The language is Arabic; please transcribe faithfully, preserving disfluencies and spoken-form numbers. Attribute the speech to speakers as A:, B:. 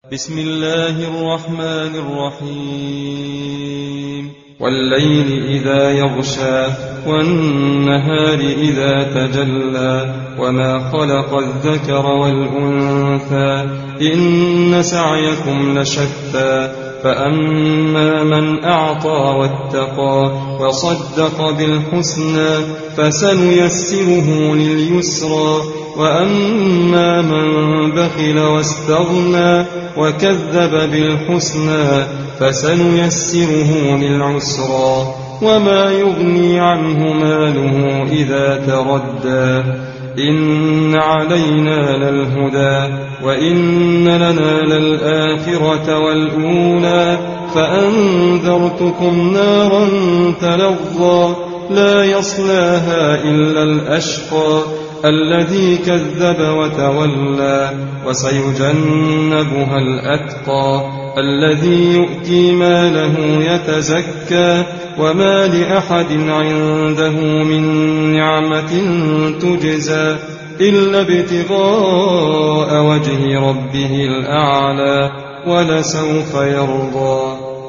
A: بسم الله الرحمن الرحيم والليل إذا يغشى والنهار إذا تجلى وما خلق الذكر والأنثى إن سعيكم لشتى فأما من أعطى واتقى وصدق بالحسنى فسنيسره لليسرى وأما من بخل واستغنى وكذب بالحسنى فسنيسره للعسرى وما يغني عنه ماله إذا تردى إن علينا للهدى وإن لنا للآخرة والأولى فأنذرتكم نارا تلظى لا يصلاها إلا الأشقى الذي كذب وتولى وسيجنبها الأتقى الذي يؤتي ماله يتزكى وما لأحد عنده من نعمة تجزى إلا ابتغاء وجه ربه الأعلى ولسوف يرضى.